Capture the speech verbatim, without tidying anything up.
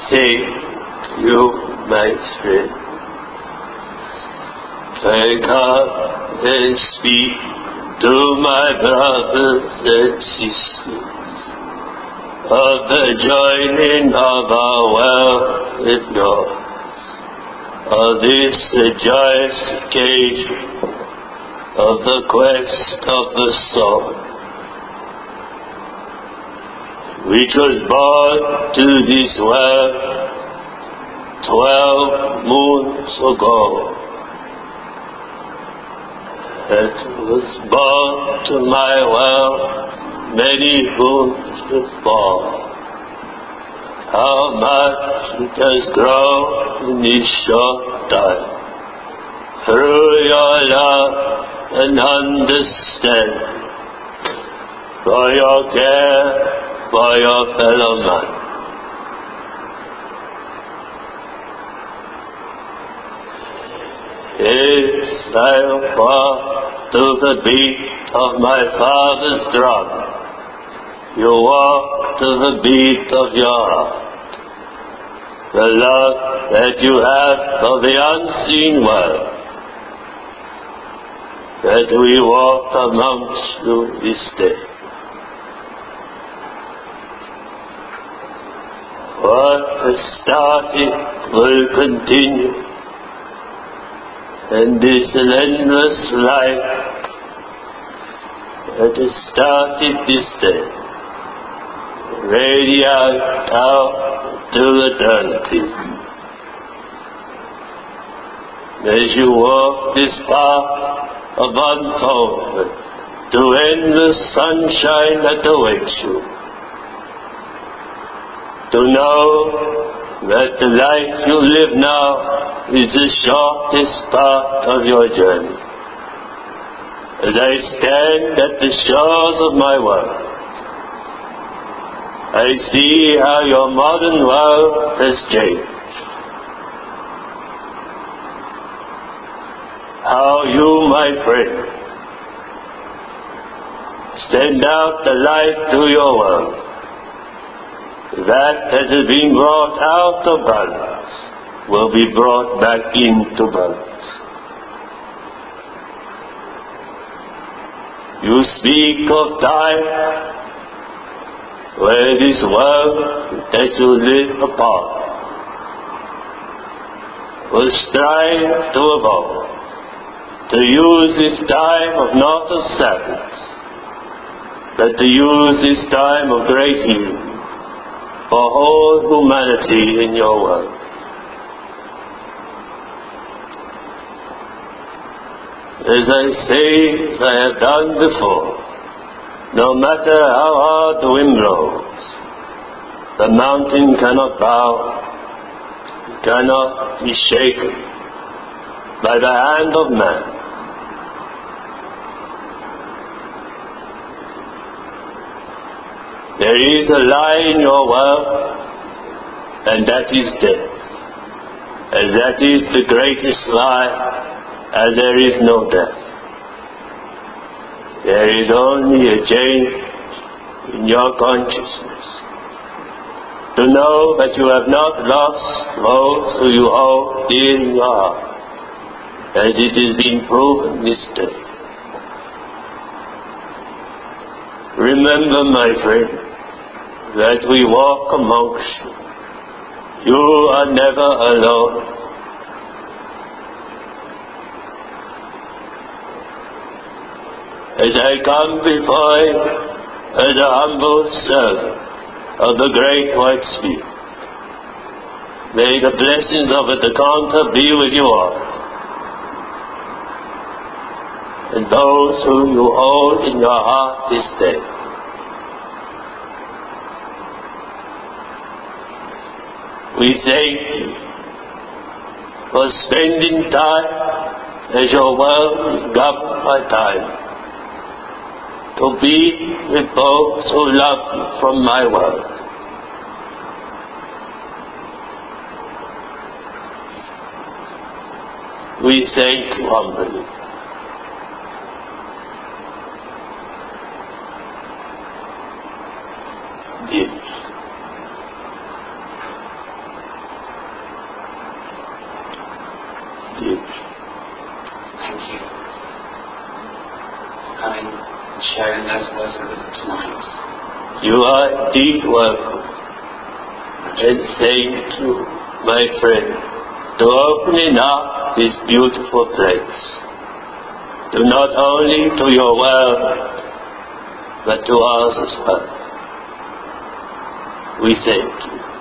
thank you, my friend. I come and speak to my brothers and sisters of the joining of our well with God, of this joyous occasion of the quest of the soul, which was brought to this world twelve moons ago. It was brought to my world many moons before. How much it has grown in this short time through your love and understanding for your care for your fellow man. Yes, I walk to the beat of my Father's drum. You walk to the beat of your heart. The love that you have for the unseen world, that we walk amongst you this day. What has started will continue, and this endless life that has started this day, radiate out to eternity. As you walk this path of unfoldment to endless sunshine that awaits you, to know that the life you live now is the shortest part of your journey. As I stand at the shores of my world, I see how your modern world has changed. How you, my friend, send out the light to your world. That that has been brought out of balance will be brought back into balance. You speak of time where this world that you live upon will strive to evolve, to use this time of not of sadness, but to use this time of great healing for whole humanity in your world. As I say, as I have done before, no matter how hard the wind blows, the mountain cannot bow, cannot be shaken by the hand of man. There is a lie in your world, and that is death. And that is the greatest lie, as there is no death. There is only a change in your consciousness, to know that you have not lost those who you hold dear in your heart, as it has been proven this day. Remember, my friend, that we walk amongst you. You are never alone. As I come before you as a humble servant of the great White Spirit, may the blessings of the encounter be with you all, and those whom you hold in your heart this day. We thank you for spending time, as your world is governed by time, to be with those who love you from my world. We thank you humbly. Yes. coming and sharing those words with us tonight. You are indeed welcome. And thank you, my friend, to opening up this beautiful place, to not only to your world, but to ours as well. We thank you.